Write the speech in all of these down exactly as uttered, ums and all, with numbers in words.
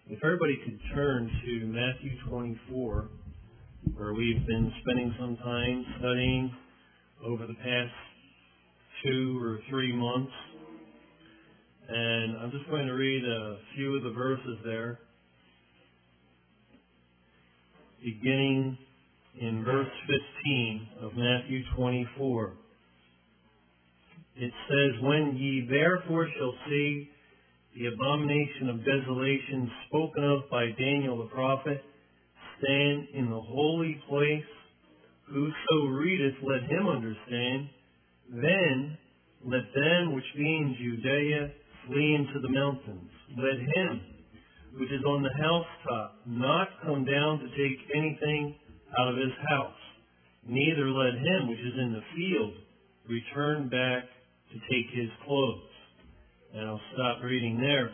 If everybody could turn to Matthew twenty-four, where we've been spending some time studying over the past two or three months. And I'm just going to read a few of the verses there, beginning in verse fifteen of Matthew twenty-four. It says, "When ye therefore shall see the abomination of desolation spoken of by Daniel the prophet stand in the holy place, whoso readeth, let him understand. Then let them which be in Judea flee into the mountains. Let him which is on the housetop not come down to take anything out of his house, neither let him which is in the field return back to take his clothes." And I'll stop reading there.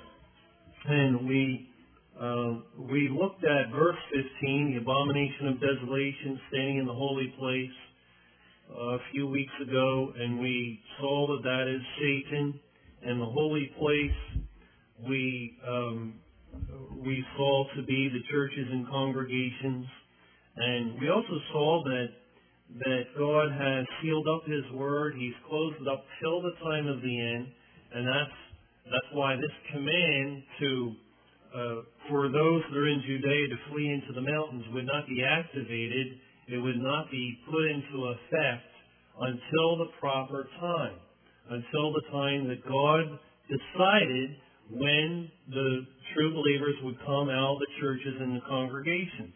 And we uh, we looked at verse fifteen, the abomination of desolation standing in the holy place, uh, a few weeks ago, and we saw that that is Satan. And the holy place we um, we saw to be the churches and congregations. And we also saw that that God has sealed up His Word. He's closed it up till the time of the end. And that's that's why this command to uh, for those that are in Judea to flee into the mountains would not be activated. It would not be put into effect until the proper time, until the time that God decided when the true believers would come out of the churches and the congregations.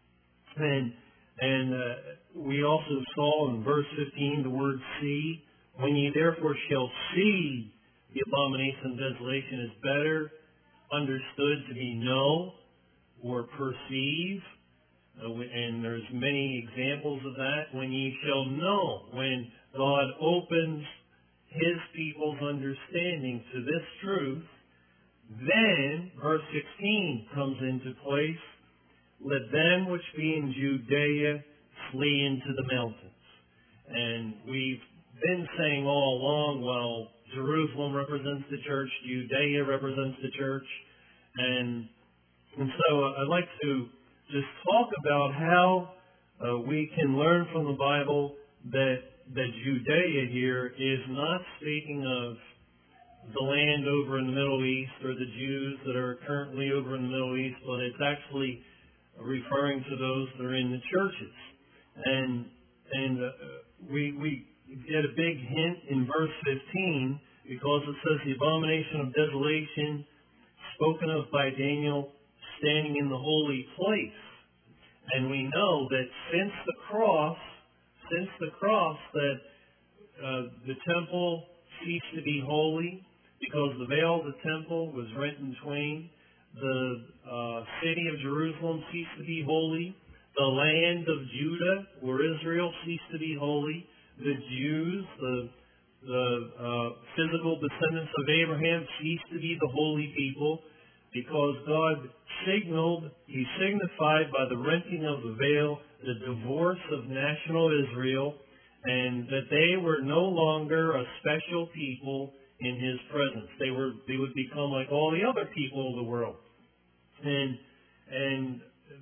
And and uh, we also saw in verse fifteen the word "see." "When ye therefore shall see the abomination of desolation" is better understood to be know or perceive. Uh, and there's many examples of that. When ye shall know, when God opens His people's understanding to this truth, then verse sixteen comes into place. "Let them which be in Judea flee into the mountains." And we've been saying all along, well, Jerusalem represents the church, Judea represents the church, and and so I'd like to just talk about how uh, we can learn from the Bible that that Judea here is not speaking of the land over in the Middle East or the Jews that are currently over in the Middle East, but it's actually referring to those that are in the churches. And and uh, we we get a big hint in verse fifteen, because it says the abomination of desolation spoken of by Daniel standing in the holy place. And we know that since the cross, since the cross, that uh, the temple ceased to be holy because the veil of the temple was rent in twain. The uh, city of Jerusalem ceased to be holy. The land of Judah, or Israel, ceased to be holy. The Jews, the the uh, physical descendants of Abraham, ceased to be the holy people, because God signaled, He signified by the renting of the veil the divorce of national Israel, and that they were no longer a special people in His presence. They were they would become like all the other people of the world. And and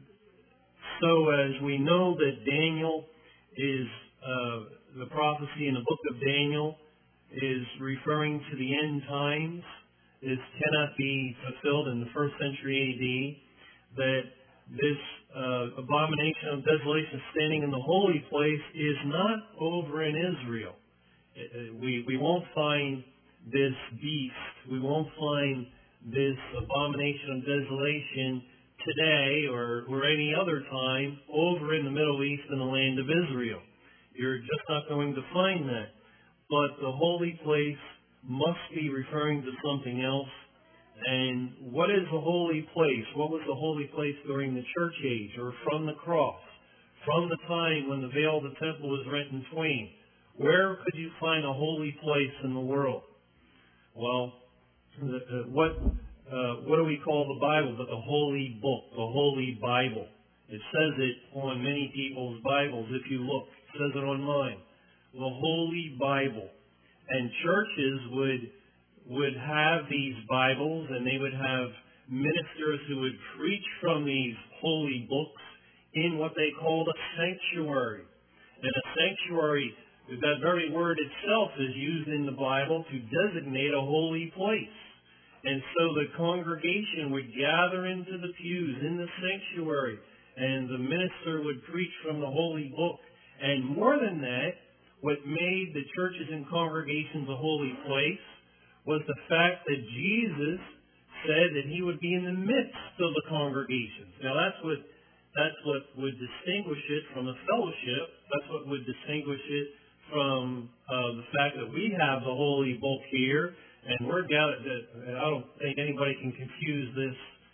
so as we know that Daniel is uh, the prophecy in the book of Daniel is referring to the end times. This cannot be fulfilled in the first century A D. That this uh, abomination of desolation standing in the holy place is not over in Israel. We we won't find this beast. We won't find this abomination of desolation today or, or any other time over in the Middle East in the land of Israel. You're just not going to find that. But the holy place must be referring to something else. And what is the holy place? What was the holy place during the church age, or from the cross? From the time when the veil of the temple was rent in twain, where could you find a holy place in the world? Well, the, uh, what uh, what do we call the Bible but the holy book, the holy Bible? It says it on many people's Bibles. If you look, it says it on mine. The Holy Bible. And churches would would have these Bibles, and they would have ministers who would preach from these holy books in what they called a sanctuary. And a sanctuary, that very word itself is used in the Bible to designate a holy place. And so the congregation would gather into the pews in the sanctuary, and the minister would preach from the holy book. And more than that, what made the churches and congregations a holy place was the fact that Jesus said that he would be in the midst of the congregations. Now that's what that's what would distinguish it from a fellowship. That's what would distinguish it from uh, the fact that we have the holy book here, and we're gathered. That I don't think anybody can confuse this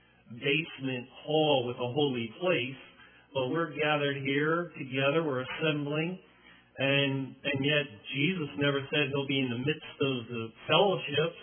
basement hall with a holy place. But we're gathered here together. We're assembling. And and yet Jesus never said he'll be in the midst of the fellowships.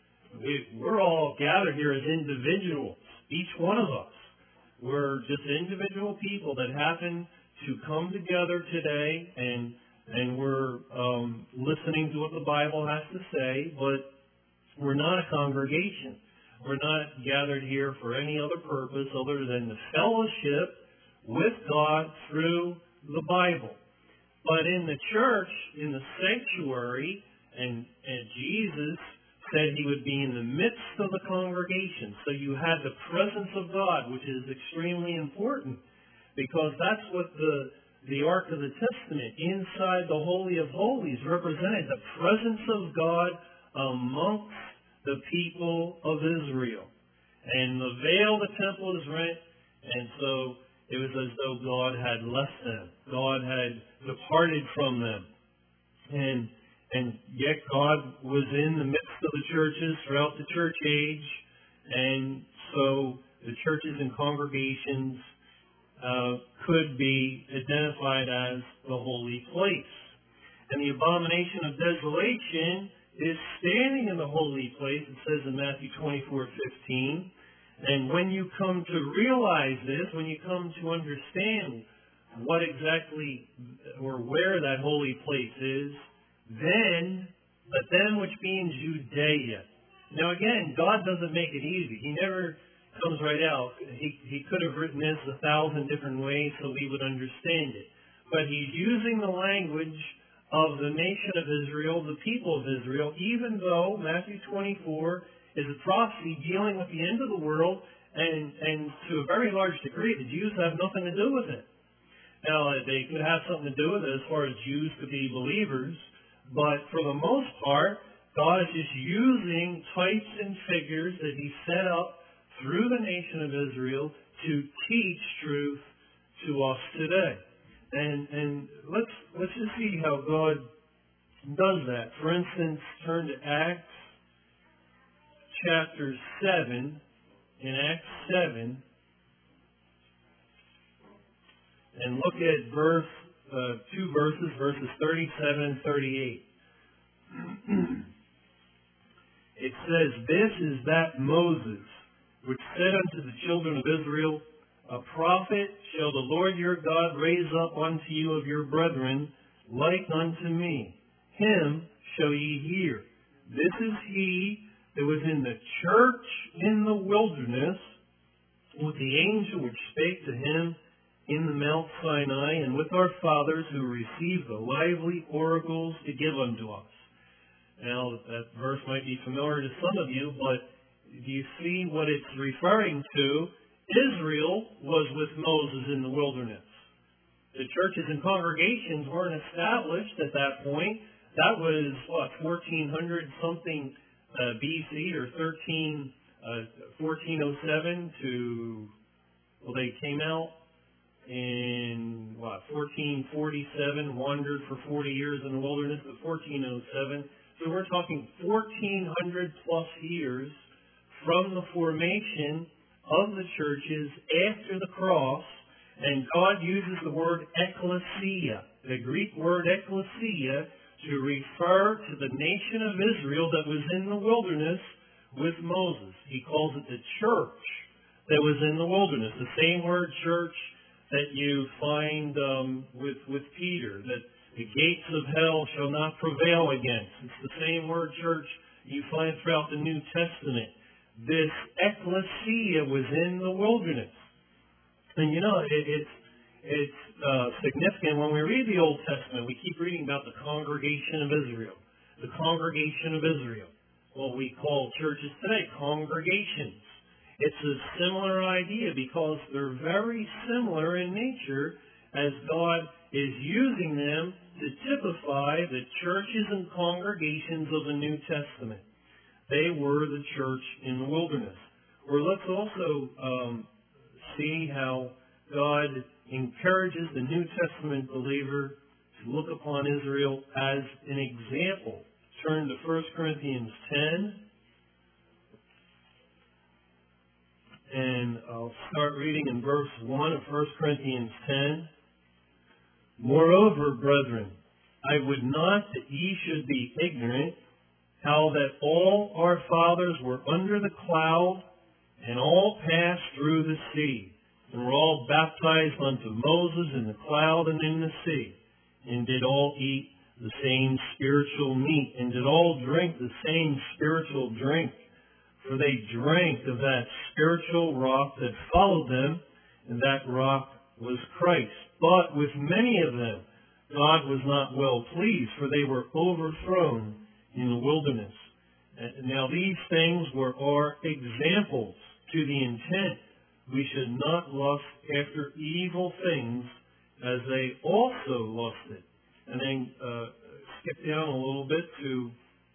We, we're all gathered here as individuals, each one of us. We're just individual people that happen to come together today, and and we're um, listening to what the Bible has to say, but we're not a congregation. We're not gathered here for any other purpose other than the fellowship with God through the Bible. But in the church, in the sanctuary, and, and Jesus said he would be in the midst of the congregation. So you had the presence of God, which is extremely important, because that's what the, the Ark of the Testament, inside the Holy of Holies, represented, the presence of God amongst the people of Israel. And the veil of the temple is rent, and so it was as though God had left them. God had departed from them. And and yet God was in the midst of the churches throughout the church age. And so the churches and congregations uh, could be identified as the holy place. And the abomination of desolation is standing in the holy place, it says in Matthew twenty-four fifteen. And when you come to realize this, when you come to understand what exactly or where that holy place is, then let them which be in Judea. Now again, God doesn't make it easy. He never comes right out. He, he could have written this a thousand different ways so we would understand it. But he's using the language of the nation of Israel, the people of Israel, even though Matthew twenty-four is a prophecy dealing with the end of the world, and, and to a very large degree, the Jews have nothing to do with it. Now, they could have something to do with it as far as Jews could be believers, but for the most part, God is just using types and figures that he set up through the nation of Israel to teach truth to us today. And, and let's, let's just see how God does that. For instance, turn to Acts chapter seven, in Acts seven, and look at verse, uh, two verses, verses thirty-seven and thirty-eight. It says, "This is that Moses, which said unto the children of Israel, A prophet shall the Lord your God raise up unto you of your brethren, like unto me. Him shall ye hear. This is he that was in the church in the wilderness, with the angel which spake to him in the Mount Sinai, and with our fathers who received the lively oracles to give unto us." Now, that verse might be familiar to some of you, but do you see what it's referring to? Israel was with Moses in the wilderness. The churches and congregations weren't established at that point. That was, what, fourteen hundred something uh, B C, or thirteen, uh, fourteen oh seven to, well, they came out in, what, fourteen forty-seven, wandered for forty years in the wilderness, but fourteen oh seven. So we're talking fourteen hundred plus years from the formation of the churches after the cross, and God uses the word ecclesia, the Greek word ecclesia, to refer to the nation of Israel that was in the wilderness with Moses. He calls it the church that was in the wilderness, the same word church that you find um, with, with Peter, that the gates of hell shall not prevail against. It's the same word church you find throughout the New Testament. this ecclesia was in the wilderness. And you know, it, it's it's uh, significant when we read the Old Testament. We keep reading about the congregation of Israel, the congregation of Israel. What we call churches today, congregations. It's a similar idea because they're very similar in nature, as God is using them to typify the churches and congregations of the New Testament. They were the church in the wilderness. Or let's also um, see how God encourages the New Testament believer to look upon Israel as an example. Turn to First Corinthians ten. And I'll start reading in verse one of First Corinthians ten. Moreover, brethren, I would not that ye should be ignorant how that all our fathers were under the cloud, and all passed through the sea, and were all baptized unto Moses in the cloud and in the sea, and did all eat the same spiritual meat, and did all drink the same spiritual drink. For they drank of that spiritual rock that followed them, and that rock was Christ. But with many of them God was not well pleased, for they were overthrown in the wilderness. Now these things were our examples, to the intent we should not lust after evil things as they also lusted. And then uh, skip down a little bit to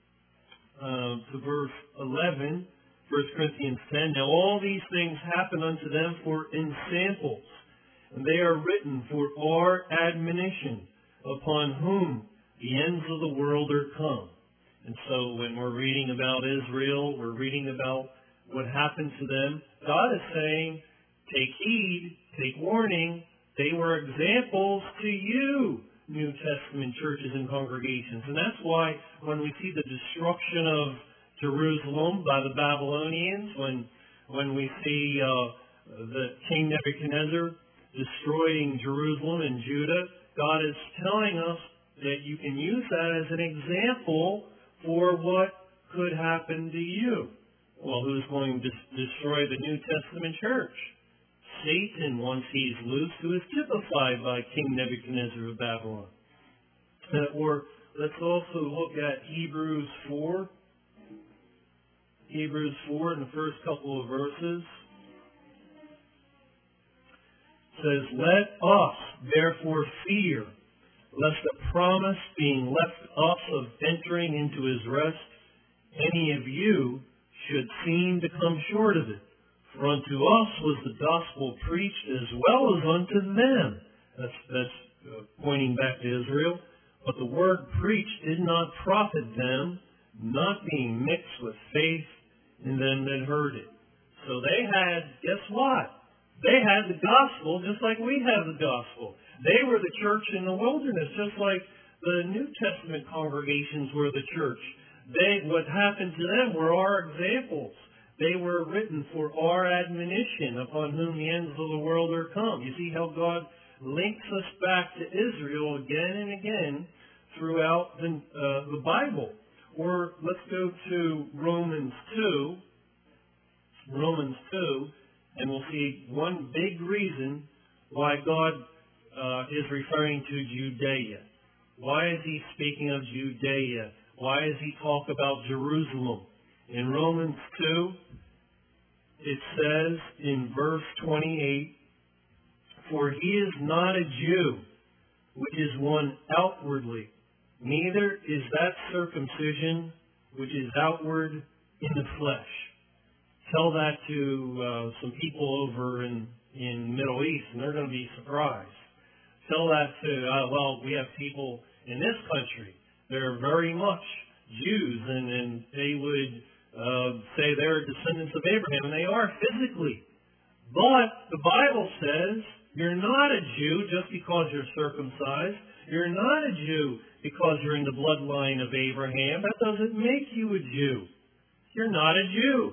uh, to verse eleven, First Corinthians ten. Now all these things happen unto them for ensamples, and they are written for our admonition, upon whom the ends of the world are come. And so when we're reading about Israel, we're reading about what happened to them. God is saying, take heed, take warning. They were examples to you, New Testament churches and congregations. And that's why when we see the destruction of Jerusalem by the Babylonians, when when we see uh, the King Nebuchadnezzar destroying Jerusalem and Judah, God is telling us that you can use that as an example for what could happen to you. Well, who's going to destroy the New Testament church? Satan, once he's loosed, who is typified by King Nebuchadnezzar of Babylon. Uh, or let's also look at Hebrews four. Hebrews four in the first couple of verses. It says, let us therefore fear, lest the promise being left us of entering into his rest, any of you should seem to come short of it. For unto us was the gospel preached as well as unto them. That's, that's uh, pointing back to Israel. But the word preached did not profit them, not being mixed with faith in them that heard it. So they had, guess what? They had the gospel just like we have the gospel. They were the church in the wilderness, just like the New Testament congregations were the church. They, what happened to them were our examples. They were written for our admonition, upon whom the ends of the world are come. You see how God links us back to Israel again and again throughout the, uh, the Bible. Or let's go to Romans two. Romans two, and we'll see one big reason why God uh, is referring to Judea. Why is he speaking of Judea? Why does he talk about Jerusalem? In Romans two, it says in verse twenty-eight, for he is not a Jew, which is one outwardly, neither is that circumcision which is outward in the flesh. Tell that to uh, some people over in, in Middle East, and they're going to be surprised. Tell that to, uh, well, we have people in this country that are very much Jews, and, and they would uh, say they're descendants of Abraham, and they are physically. But the Bible says you're not a Jew just because you're circumcised. You're not a Jew because you're in the bloodline of Abraham. That doesn't make you a Jew. You're not a Jew.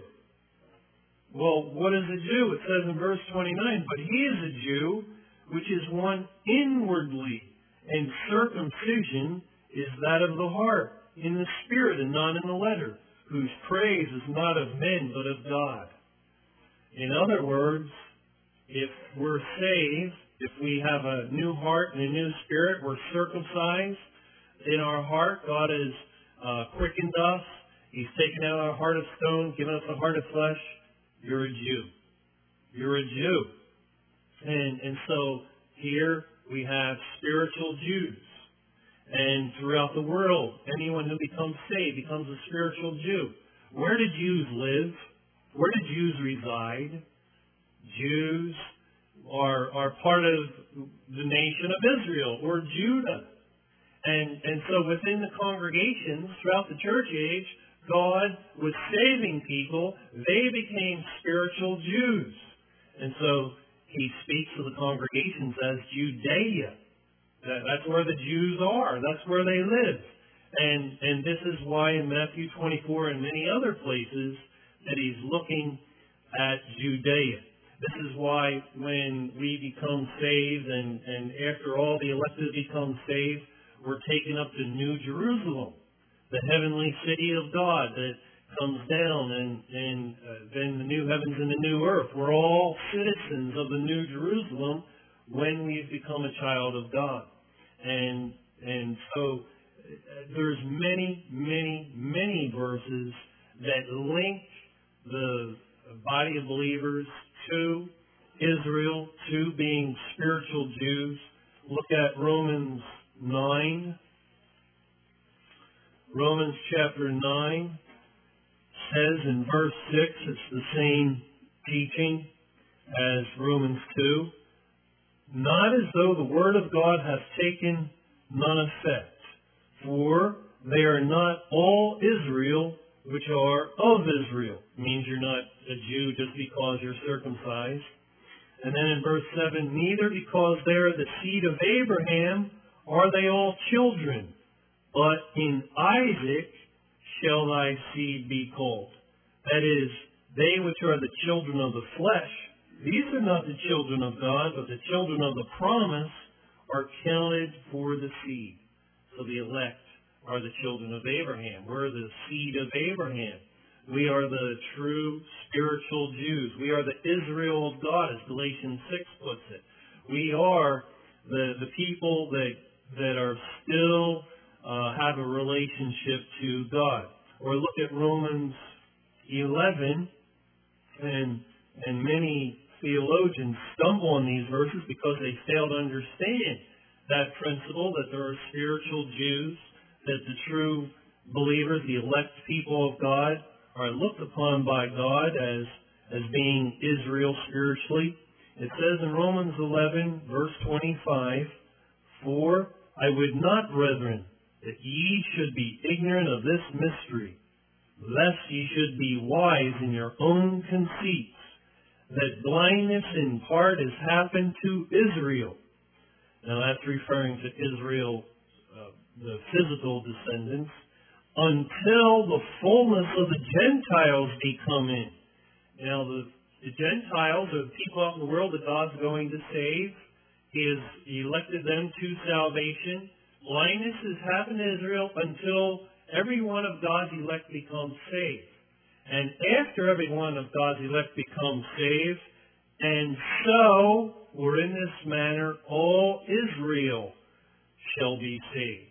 Well, what is a Jew? It says in verse twenty-nine, but he is a Jew, which is one inwardly, and circumcision is that of the heart, in the spirit and not in the letter. whose praise is not of men, but of God. In other words, if we're saved, if we have a new heart and a new spirit, we're circumcised in our heart, God has uh, quickened us. He's taken out our heart of stone, given us a heart of flesh. You're a Jew. You're a Jew. And, and so here we have spiritual Jews. And throughout the world, anyone who becomes saved becomes a spiritual Jew. Where do Jews live? Where do Jews reside? Jews are, are part of the nation of Israel, or Judah. And, and so within the congregations throughout the church age, God was saving people. They became spiritual Jews. And so he speaks to the congregations as Judea. That, that's where the Jews are. That's where they live. And, and this is why in Matthew twenty-four and many other places that he's looking at Judea. This is why when we become saved and, and after all the elected become saved, we're taken up to New Jerusalem, the heavenly city of God that comes down, and, and uh, then the new heavens and the new earth. We're all citizens of the New Jerusalem when we've become a child of God. And and so uh, there's many, many, many verses that link the body of believers to Israel, to being spiritual Jews. Look at Romans nine. Romans chapter nine says in verse six, it's the same teaching as Romans two. Not as though the word of God hath taken none effect, for they are not all Israel which are of Israel. It means you're not a Jew just because you're circumcised. And then in verse seven, neither because they are the seed of Abraham are they all children, but in Isaac shall thy seed be called. That is, they which are the children of the flesh, these are not the children of God, but the children of the promise are counted for the seed. So the elect are the children of Abraham. We're the seed of Abraham. We are the true spiritual Jews. We are the Israel of God, as Galatians six puts it. We are the, the people that, that are still uh, have a relationship to God. Or look at Romans eleven, and, and many theologians stumble on these verses because they fail to understand that principle that there are spiritual Jews, that the true believers, the elect people of God, are looked upon by God as, as being Israel spiritually. It says in Romans eleven, verse twenty-five, for I would not, brethren, that ye should be ignorant of this mystery, lest ye should be wise in your own conceits, that blindness in part has happened to Israel. Now that's referring to Israel, uh, the physical descendants, until the fullness of the Gentiles be come in. Now the, the Gentiles are the people out in the world that God's going to save. He has elected them to salvation. Blindness has happened to Israel until every one of God's elect becomes saved. And after every one of God's elect becomes saved, and so, or in this manner, all Israel shall be saved.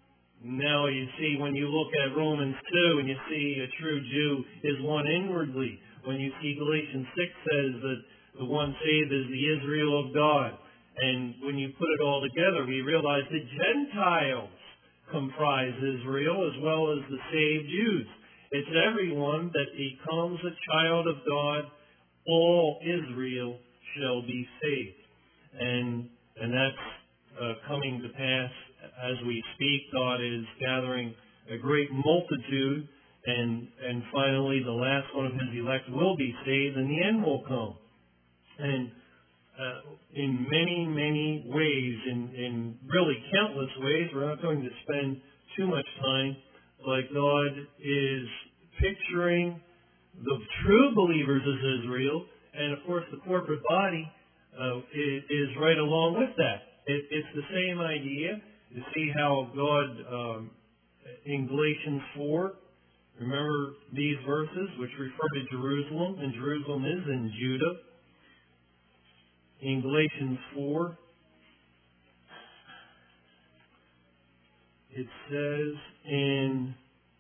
Now you see, when you look at Romans two and you see a true Jew is one inwardly, when you see Galatians six says that the one saved is the Israel of God, and when you put it all together, we realize the Gentiles comprise Israel as well as the saved Jews. It's everyone that becomes a child of God, all Israel shall be saved. And and that's uh, coming to pass as we speak. God is gathering a great multitude, and and finally the last one of his elect will be saved, and the end will come. And uh, in many, many ways, in, in really countless ways, we're not going to spend too much time, but God is picturing the true believers as Israel, and of course the corporate body uh, is, is right along with that. It, it's the same idea. You see how God, um, in Galatians four, Remember these verses which refer to Jerusalem, and Jerusalem is in Judah. In Galatians four, it says in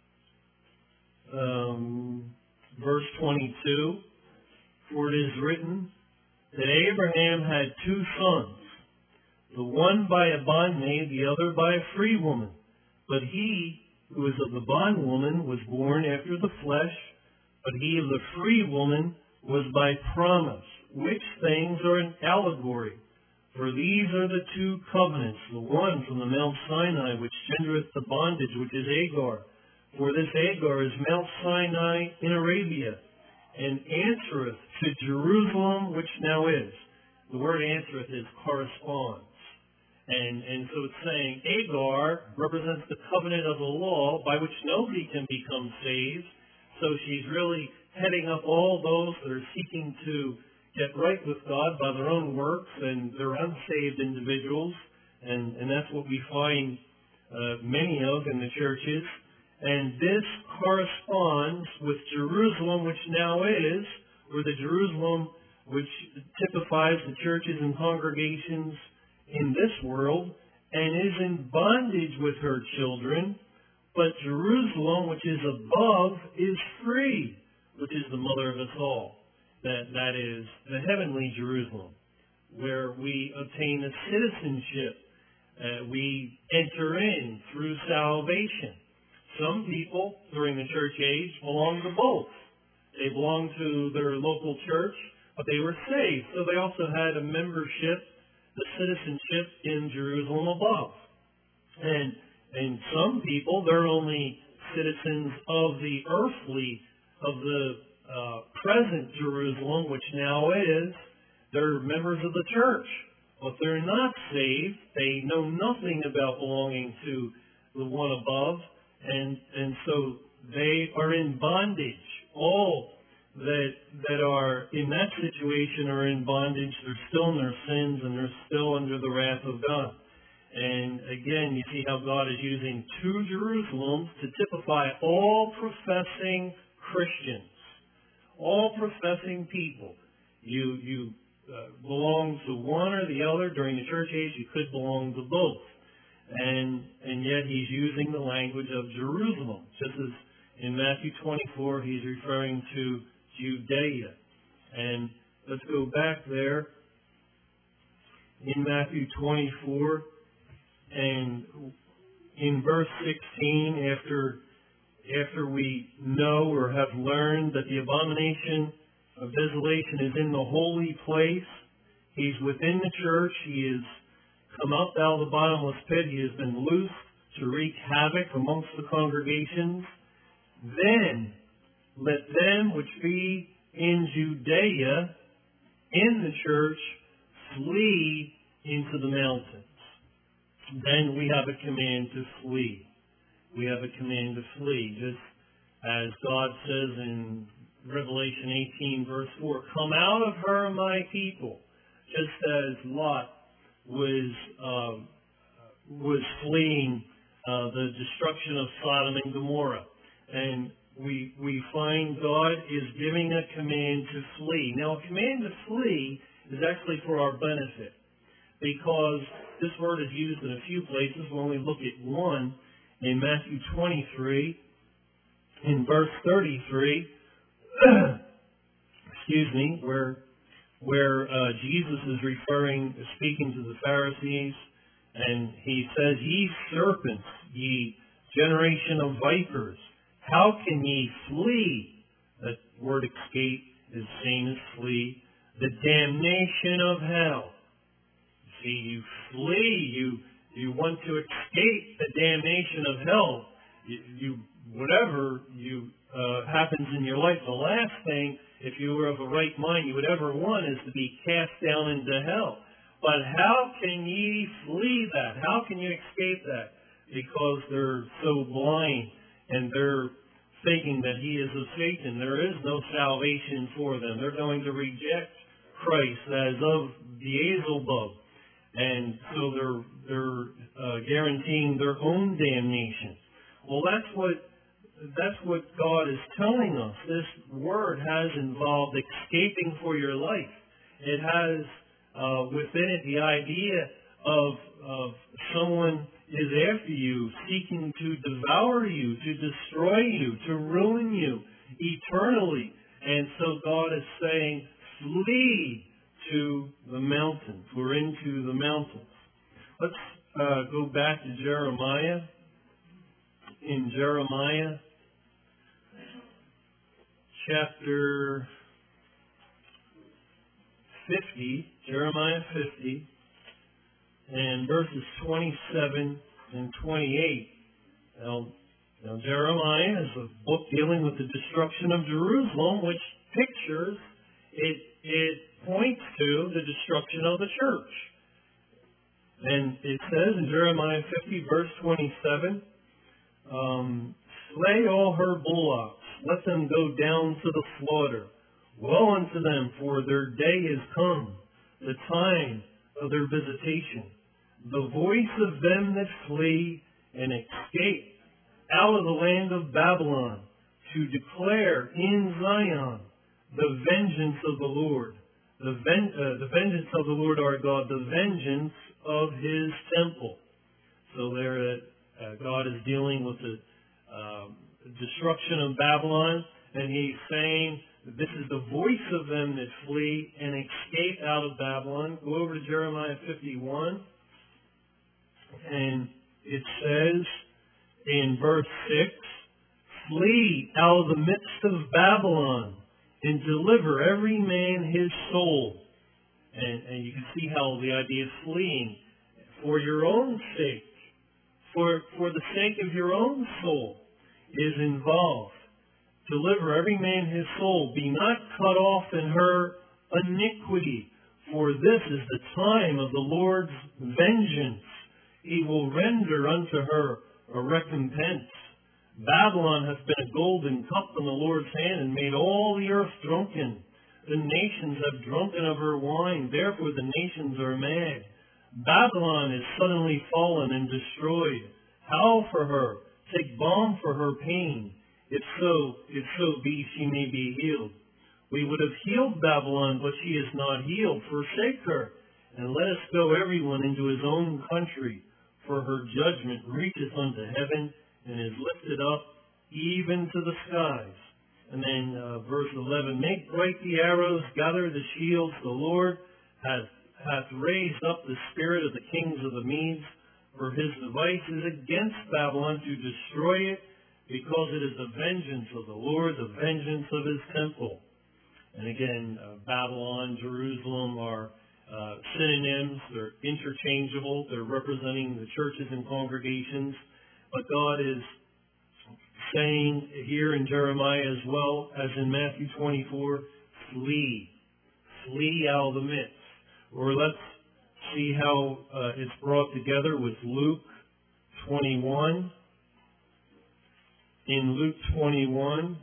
um, verse twenty-two, "For it is written that Abraham had two sons, the one by a bondmaid, the other by a free woman. But he who was of the bondwoman was born after the flesh, but he of the free woman was by promise, which things are an allegory. For these are the two covenants, the one from the Mount Sinai, which gendereth the bondage, which is Hagar. For this Hagar is Mount Sinai in Arabia, and answereth to Jerusalem, which now is." The word answereth is corresponds. And, and so it's saying Hagar represents the covenant of the law by which nobody can become saved. So she's really heading up all those that are seeking to get right with God by their own works, and they're unsaved individuals. And, and that's what we find uh, many of in the churches. And this corresponds with Jerusalem, which now is, or the Jerusalem which typifies the churches and congregations in this world, and is in bondage with her children. But Jerusalem, which is above, is free, which is the mother of us all. That, that is the heavenly Jerusalem, where we obtain a citizenship. Uh, we enter in through salvation. Some people during the church age belong to both. They belonged to their local church, but they were saved. So they also had a membership, the citizenship in Jerusalem above. And and some people, they're only citizens of the earthly, of the uh, present Jerusalem, which now is. They're members of the church, but they're not saved. They know nothing about belonging to the one above, and and so they are in bondage. All that that are in that situation are in bondage. They're still in their sins, and they're still under the wrath of God. And again, you see how God is using two Jerusalems to typify all professing Christians, all professing people. You you uh, belong to one or the other. During the church age, you could belong to both. And and yet he's using the language of Jerusalem. Just as in Matthew twenty-four, he's referring to Judea. And let's go back there in Matthew twenty-four, and in verse sixteen, after after we know or have learned that the abomination of desolation is in the holy place, he's within the church, he is come up out of the bottomless pit, he has been loosed to wreak havoc amongst the congregations. Then let them which be in Judea, in the church, flee into the mountains. Then we have a command to flee. We have a command to flee. Just as God says in Revelation eighteen, verse four, "Come out of her, my people," just as Lot was uh, was fleeing uh, the destruction of Sodom and Gomorrah. And we we find God is giving a command to flee. Now, a command to flee is actually for our benefit, because this word is used in a few places. When we look at one in Matthew twenty-three, in verse thirty-three, excuse me, where where uh, Jesus is referring, speaking to the Pharisees, and he says, "Ye serpents, ye generation of vipers, how can ye flee?" That word escape is the same as flee. "The damnation of hell." See, you flee, you you want to escape the damnation of hell. You, you whatever you uh, happens in your life, the last thing, if you were of a right mind, you would ever want is to be cast down into hell. But how can ye flee that? How can you escape that? Because they're so blind, and they're thinking that he is of Satan. There is no salvation for them. They're going to reject Christ as of Beelzebub. And so they're they're uh, guaranteeing their own damnation. Well, that's what that's what God is telling us. This word has involved escaping for your life. It has uh, within it the idea of, of someone is after you, seeking to devour you, to destroy you, to ruin you eternally. And so God is saying, flee to the mountains. We're into the mountains. Let's uh, go back to Jeremiah. In Jeremiah chapter fifty, Jeremiah fifty, and verses twenty-seven and twenty-eight. Now, now Jeremiah is a book dealing with the destruction of Jerusalem, which pictures, it, it points to the destruction of the church. And it says in Jeremiah fifty, verse twenty-seven, um, slay all her bullocks, let them go down to the slaughter. Woe unto them, for their day is come, the time of their visitation. The voice of them that flee and escape out of the land of Babylon, to declare in Zion the vengeance of the Lord, the, ven- uh, the vengeance of the Lord our God, the vengeance of His temple. So there, uh, God is dealing with the uh, destruction of Babylon, and He's saying, this is the voice of them that flee and escape out of Babylon. Go over to Jeremiah fifty-one. And it says in verse six, flee out of the midst of Babylon and deliver every man his soul. And, and you can see how the idea of fleeing for your own sake, for, for the sake of your own soul is involved. Deliver every man his soul. Be not cut off in her iniquity, for this is the time of the Lord's vengeance. He will render unto her a recompense. Babylon hath been a golden cup in the Lord's hand, and made all the earth drunken. The nations have drunken of her wine, therefore the nations are mad. Babylon is suddenly fallen and destroyed. Howl for her, take balm for her pain. If so, if so be she may be healed. We would have healed Babylon, but she is not healed. Forsake her, and let us go everyone into his own country. For her judgment reacheth unto heaven, and is lifted up even to the skies. And then uh, verse eleven, make bright the arrows, gather the shields. The Lord hath, hath raised up the spirit of the kings of the Medes, for his device is against Babylon to destroy it, because it is the vengeance of the Lord, the vengeance of his temple. And again, uh, Babylon, Jerusalem are uh, synonyms. They're interchangeable. They're representing the churches and congregations. But God is saying here in Jeremiah as well as in Matthew twenty-four, flee. Flee out of the midst. Or let's see how uh, it's brought together with Luke twenty-one. In Luke twenty-one,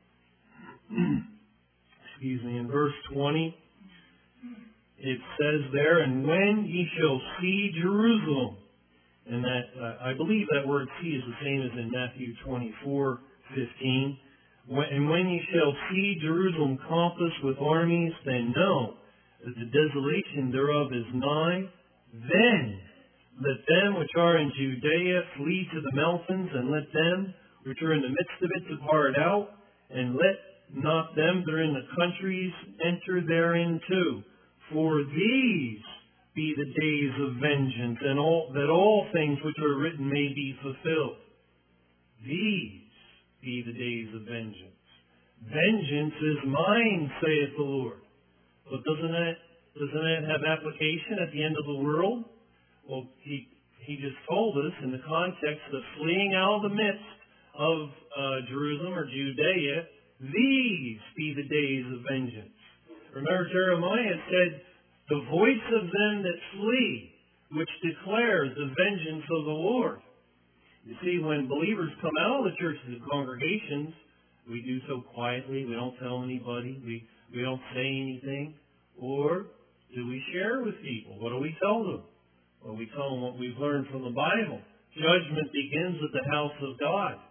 excuse me, in verse twenty, it says there, and when ye shall see Jerusalem, and that, uh, I believe that word see is the same as in Matthew twenty-four fifteen, and when ye shall see Jerusalem compassed with armies, then know that the desolation thereof is nigh. Then let them which are in Judea flee to the mountains, and let them which are in the midst of it depart out, and let not them that are in the countries enter therein too. For these be the days of vengeance, and all, that all things which are written may be fulfilled. These be the days of vengeance. Vengeance is mine, saith the Lord. But doesn't that, doesn't that have application at the end of the world? Well, he, he just told us in the context of fleeing out of the midst of uh, Jerusalem or Judea, these be the days of vengeance. Remember, Jeremiah said, the voice of them that flee, which declares the vengeance of the Lord. You see, when believers come out of the churches and congregations, we do so quietly, we don't tell anybody, we, we don't say anything. Or do we share with people? What do we tell them? Well, we tell them what we've learned from the Bible. Judgment begins at the house of God.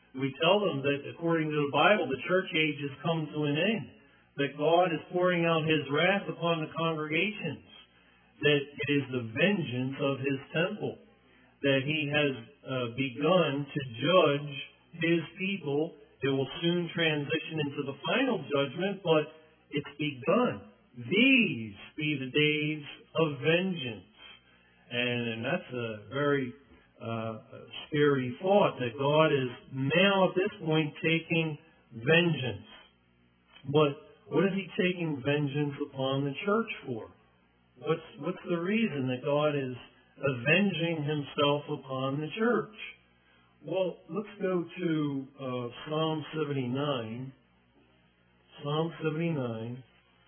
We tell them that according to the Bible, the church age has come to an end, that God is pouring out his wrath upon the congregations, that it is the vengeance of his temple, that he has uh, begun to judge his people. It will soon transition into the final judgment, but it's begun. These be the days of vengeance. And, and that's a very uh, scary thought, that God is now at this point taking vengeance. But what is he taking vengeance upon the church for? What's, what's the reason that God is avenging himself upon the church? Well, let's go to uh, Psalm seventy-nine. Psalm seventy-nine.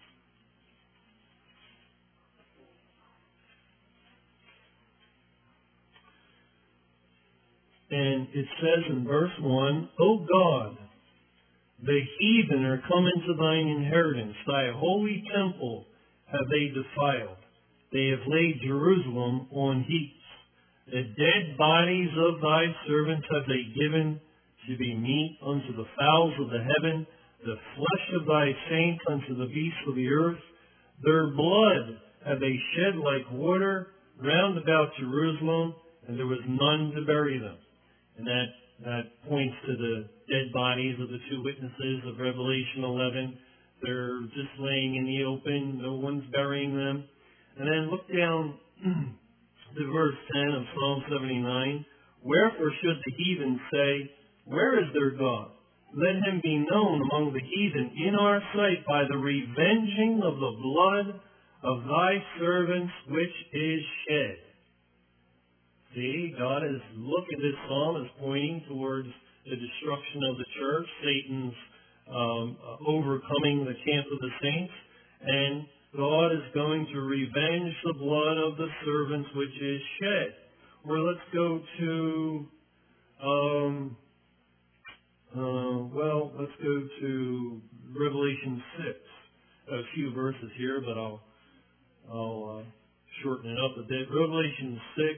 And it says in verse one, O God, the heathen are come into thine inheritance. Thy holy temple have they defiled. They have laid Jerusalem on heaps. The dead bodies of thy servants have they given to be meat unto the fowls of the heaven, the flesh of thy saints unto the beasts of the earth. Their blood have they shed like water round about Jerusalem, and there was none to bury them. And that, that points to the dead bodies of the two witnesses of Revelation eleven. They're just laying in the open. No one's burying them. And then look down to verse ten of Psalm seventy-nine. Wherefore should the heathen say, where is their God? Let him be known among the heathen in our sight by the revenging of the blood of thy servants which is shed. See, God is, look at this psalm as pointing towards the destruction of the church, Satan's um, overcoming the camp of the saints, and God is going to revenge the blood of the servants which is shed. Or let's go to, um, uh, well, let's go to Revelation six. A few verses here, but I'll, I'll uh, shorten it up a bit. Revelation six.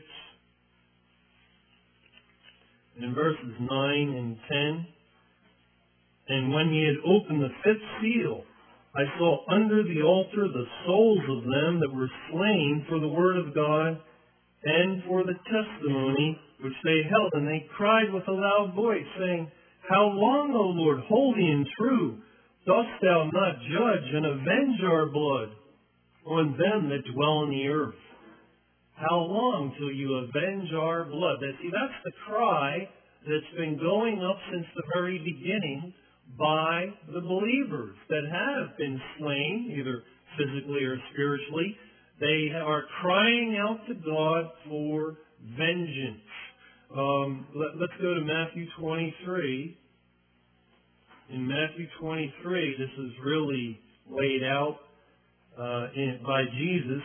In verses nine and ten, and when he had opened the fifth seal, I saw under the altar the souls of them that were slain for the word of God and for the testimony which they held. And they cried with a loud voice, saying, How long, O Lord, holy and true, dost thou not judge and avenge our blood on them that dwell on the earth? How long till you avenge our blood? That, see, that's the cry that's been going up since the very beginning by the believers that have been slain, either physically or spiritually. They are crying out to God for vengeance. Um, let, let's go to Matthew twenty-three. In Matthew twenty-three, this is really laid out uh, in, by Jesus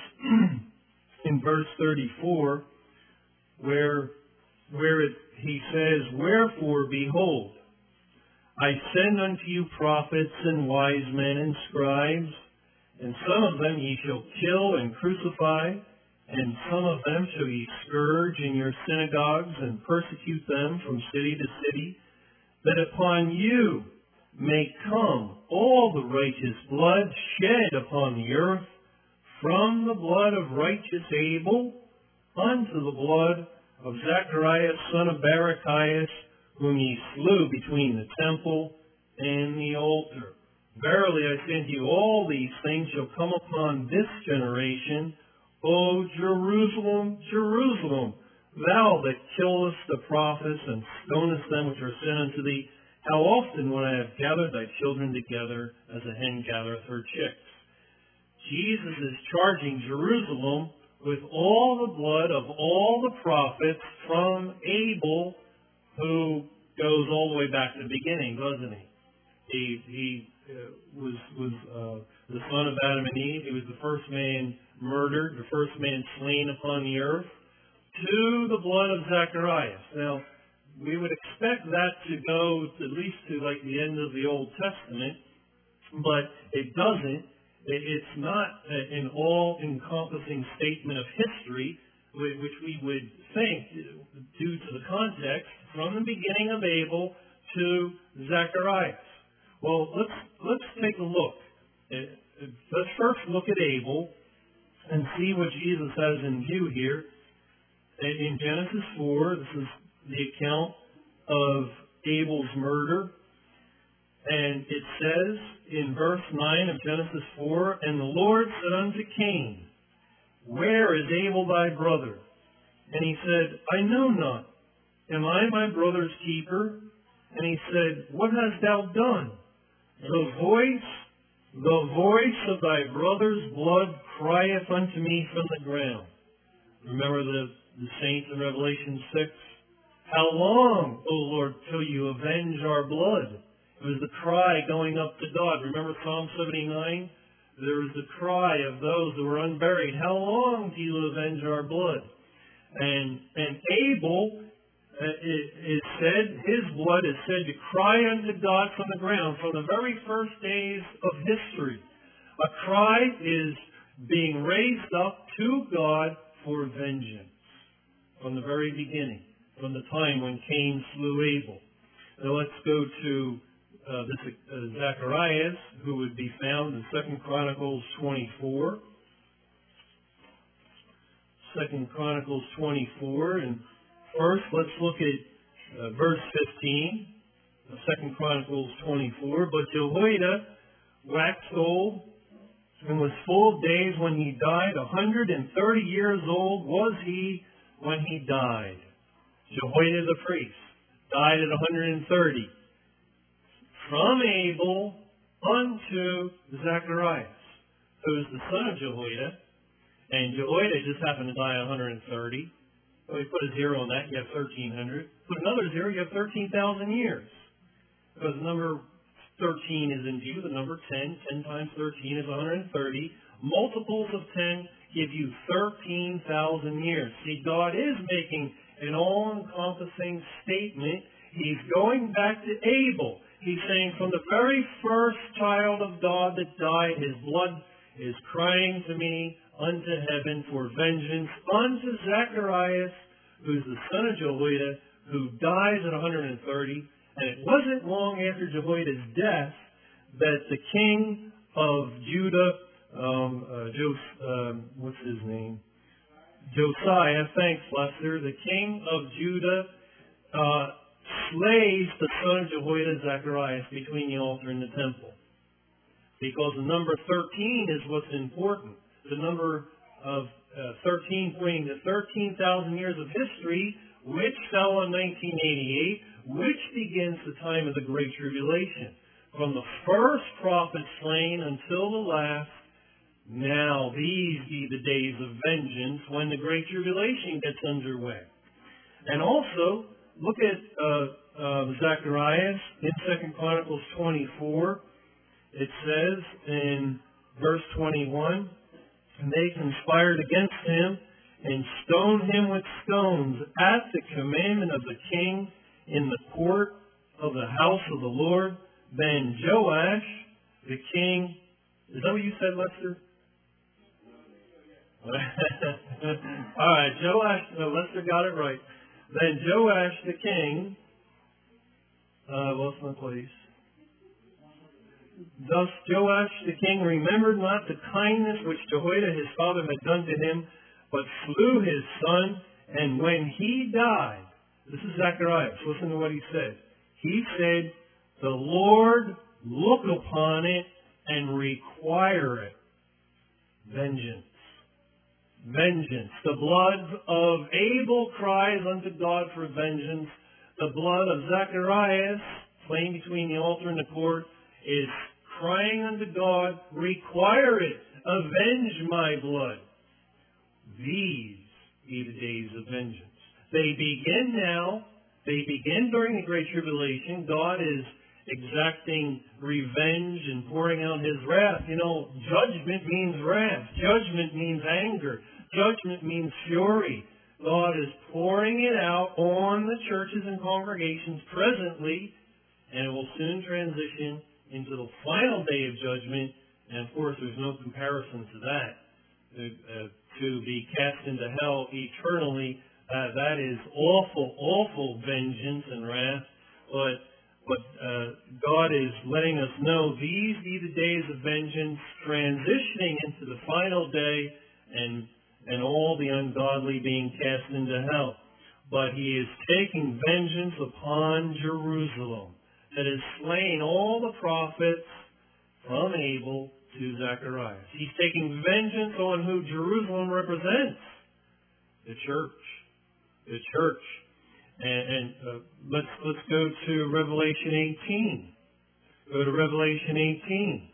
in verse thirty-four, where, where it, he says, Wherefore, behold, I send unto you prophets and wise men and scribes, and some of them ye shall kill and crucify, and some of them shall ye scourge in your synagogues and persecute them from city to city, that upon you may come all the righteous blood shed upon the earth, from the blood of righteous Abel unto the blood of Zacharias, son of Barachias, whom ye slew between the temple and the altar. Verily I say unto you, all these things shall come upon this generation. O Jerusalem, Jerusalem, thou that killest the prophets and stonest them which are sent unto thee, how often would I have gathered thy children together as a hen gathereth her chicks? Jesus is charging Jerusalem with all the blood of all the prophets from Abel, who goes all the way back to the beginning, doesn't he? He, he uh, was, was uh, the son of Adam and Eve. He was the first man murdered, the first man slain upon the earth, to the blood of Zacharias. Now, we would expect that to go to, at least to like the end of the Old Testament, but it doesn't. It's not an all-encompassing statement of history, which we would think, due to the context, from the beginning of Abel to Zacharias? Well, let's let's take a look. Let's first look at Abel and see what Jesus has in view here. In Genesis four, this is the account of Abel's murder. And it says in verse nine of Genesis four, "And the Lord said unto Cain, Where is Abel thy brother? And he said, I know not. Am I my brother's keeper? And he said, What hast thou done? The voice, the voice of thy brother's blood crieth unto me from the ground." Remember the, the saints in Revelation six? "How long, O Lord, till you avenge our blood?" It was the cry going up to God. Remember Psalm seventy-nine? There was the cry of those who were unburied. "How long do you avenge our blood?" And and Abel, uh, it is said, his blood is said to cry unto God from the ground from the very first days of history. A cry is being raised up to God for vengeance from the very beginning, from the time when Cain slew Abel. Now let's go to uh, this uh, Zacharias, who would be found in Second Chronicles twenty-four. Second Chronicles twenty-four, and first let's look at uh, verse fifteen of Second Chronicles twenty-four. "But Jehoiada waxed old and was full of days when he died. A hundred and thirty years old was he when he died." Jehoiada the priest died at one hundred and thirty. From Abel unto Zacharias, who is the son of Jehoiada. And Jehoiada just happened to die at one hundred and thirty. So we put a zero on that, you have thirteen hundred. Put another zero, you have thirteen thousand years. Because the number thirteen is in view, the number ten. ten times thirteen is one hundred and thirty. Multiples of ten give you thirteen thousand years. See, God is making an all-encompassing statement. He's going back to Abel. He's saying from the very first child of God that died, his blood is crying to me unto heaven for vengeance, unto Zacharias, who's the son of Jehoiada, who dies at one hundred and thirty. And it wasn't long after Jehoiada's death that the king of Judah, um, uh, Jos- um, what's his name? Josiah, thanks, Lester, the king of Judah, uh, slays the son of Jehoiada, Zacharias, between the altar and the temple. Because the number thirteen is what's important. The number of uh, thirteen pointing to thirteen thousand years of history, which fell in nineteen eighty-eight, which begins the time of the Great Tribulation. From the first prophet slain until the last, now these be the days of vengeance when the Great Tribulation gets underway. And also, look at uh, uh, Zacharias in Second Chronicles twenty-four. It says in verse twenty-one, "And they conspired against him and stoned him with stones at the commandment of the king in the court of the house of the Lord. Then Joash, the king," is that what you said, Lester? All right, Joash, no, Lester got it right. "Then Joash the king," uh, lost my place. "Thus Joash the king remembered not the kindness which Jehoiada his father had done to him, but slew his son. And when he died," this is Zacharias, listen to what he said. He said, "The Lord look upon it and require it." Vengeance. Vengeance. The blood of Abel cries unto God for vengeance. The blood of Zacharias, slain between the altar and the court, is crying unto God, "Require it. Avenge my blood." These be the days of vengeance. They begin now. They begin during the Great Tribulation. God is exacting revenge and pouring out his wrath. You know, judgment means wrath. Judgment means anger. Judgment means fury. God is pouring it out on the churches and congregations presently, and it will soon transition into the final day of judgment. And of course, there's no comparison to that. Uh, to be cast into hell eternally, uh, that is awful, awful vengeance and wrath. But But uh, God is letting us know these be the days of vengeance, transitioning into the final day, and and all the ungodly being cast into hell. But he is taking vengeance upon Jerusalem, that has slain all the prophets from Abel to Zacharias. He's taking vengeance on who Jerusalem represents, the church. The church. And, and uh, let's let's go to Revelation eighteen. Go to Revelation eighteen.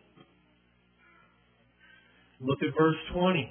Look at verse twenty.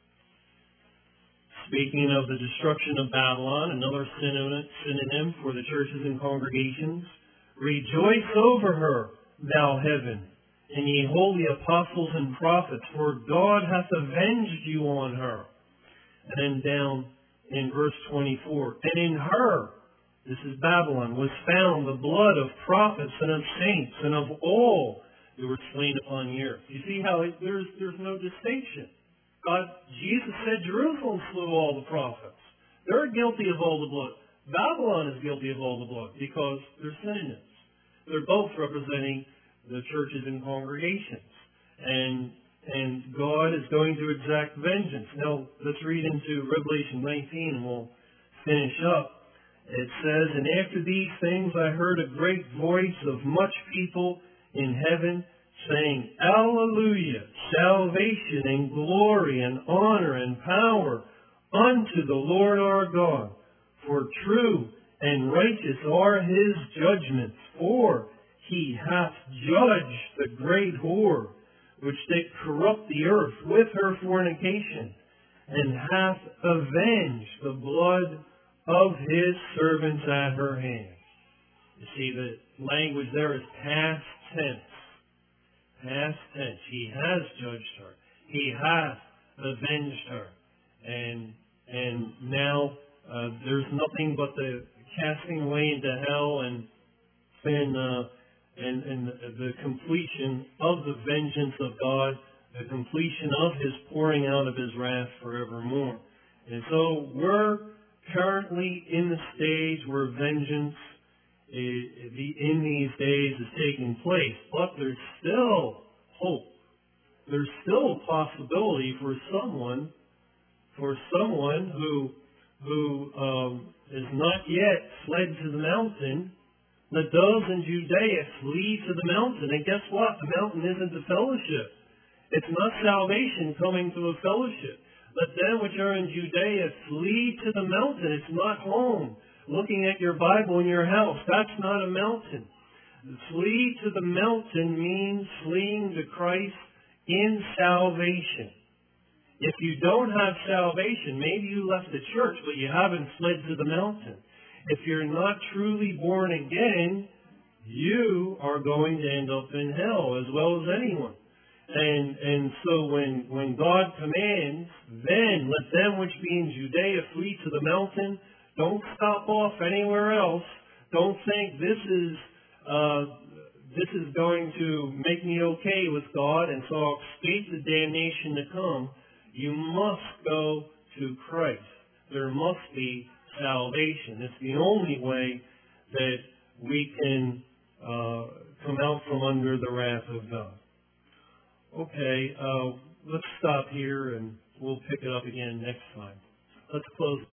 Speaking of the destruction of Babylon, another synonym for the churches and congregations. Rejoice over her, thou heaven, and ye holy apostles and prophets, for God hath avenged you on her. And then down in verse twenty-four, and in her, this is Babylon, was found the blood of prophets and of saints and of all who were slain upon the earth. You see how it, there's there's no distinction. God, Jesus said Jerusalem slew all the prophets. They're guilty of all the blood. Babylon is guilty of all the blood because they're synonyms. They're both representing the churches and congregations. And and God is going to exact vengeance. Now, let's read into Revelation nineteen and we'll finish up. It says, and after these things I heard a great voice of much people in heaven saying, Alleluia, salvation and glory and honor and power unto the Lord our God. For true and righteous are his judgments, for he hath judged the great whore, which did corrupt the earth with her fornication, and hath avenged the blood of his servants at her hand. You see, the language there is past tense. Past tense. He has judged her. He hath avenged her. And and now uh, there's nothing but the casting away into hell and and uh, and, and the completion of the vengeance of God, the completion of his pouring out of his wrath forevermore. And so we're currently in the stage where vengeance in these days is taking place, but there's still hope. There's still a possibility for someone, for someone who who um, is not yet fled to the mountain. Let those in Judea flee to the mountain. And guess what? The mountain isn't the fellowship. It's not salvation coming to a fellowship. Let them which are in Judea flee to the mountain. It's not home. Looking at your Bible in your house, that's not a mountain. Flee to the mountain means fleeing to Christ in salvation. If you don't have salvation, maybe you left the church, but you haven't fled to the mountain. If you're not truly born again, you are going to end up in hell as well as anyone. And and so when when God commands, then let them which be in Judea flee to the mountain. Don't stop off anywhere else. Don't think this is uh, this is going to make me okay with God, and so I'll escape the damnation to come. You must go to Christ. There must be salvation. It's the only way that we can uh, come out from under the wrath of God. Okay, uh, let's stop here and we'll pick it up again next time. Let's close.